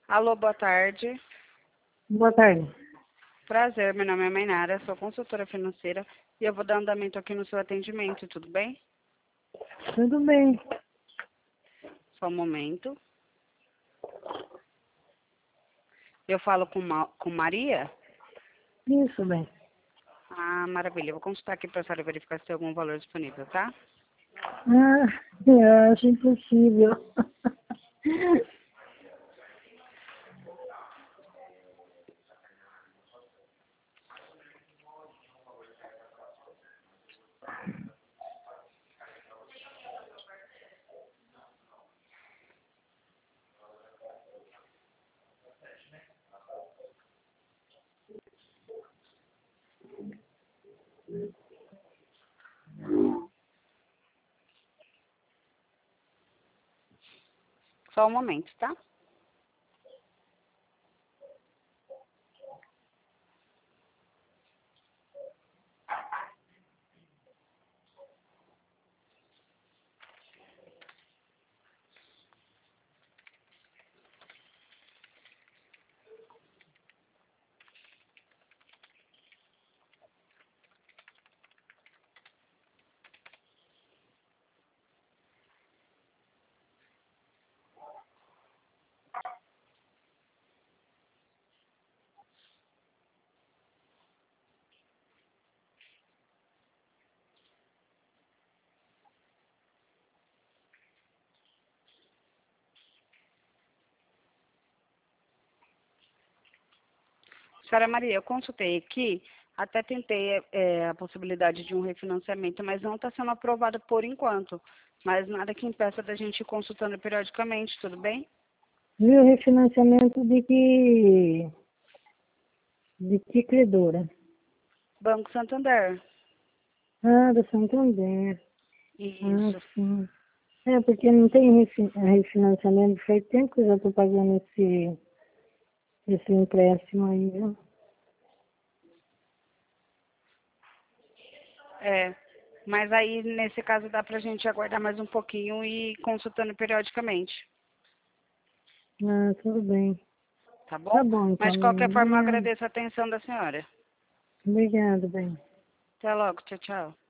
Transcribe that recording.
Alô, boa tarde. Boa tarde. Prazer, meu nome é Mainara, sou consultora financeira e eu vou dar andamento aqui no seu atendimento, tudo bem? Tudo bem. Só um momento. Eu falo com Maria? Isso, bem. Ah, maravilha. Eu vou consultar aqui para a senhora verificar se tem algum valor disponível, tá? Eu acho impossível. Só um momento, tá? Senhora Maria, eu consultei aqui, até tentei a possibilidade de um refinanciamento, mas não está sendo aprovado por enquanto. Mas nada que impeça da gente ir consultando periodicamente, tudo bem? E o refinanciamento de que credora? Banco Santander. Do Santander. Isso. Sim. Porque não tem refinanciamento. Faz tempo que eu já estou pagando esse empréstimo aí, viu? É. Mas aí, nesse caso, dá pra gente aguardar mais um pouquinho e ir consultando periodicamente, Tudo bem. tá Tá bom? bom, então. Mas, de qualquer forma, eu Obrigada. agradeço a atenção da senhora. Obrigada, bem. Até logo. Tchau, tchau.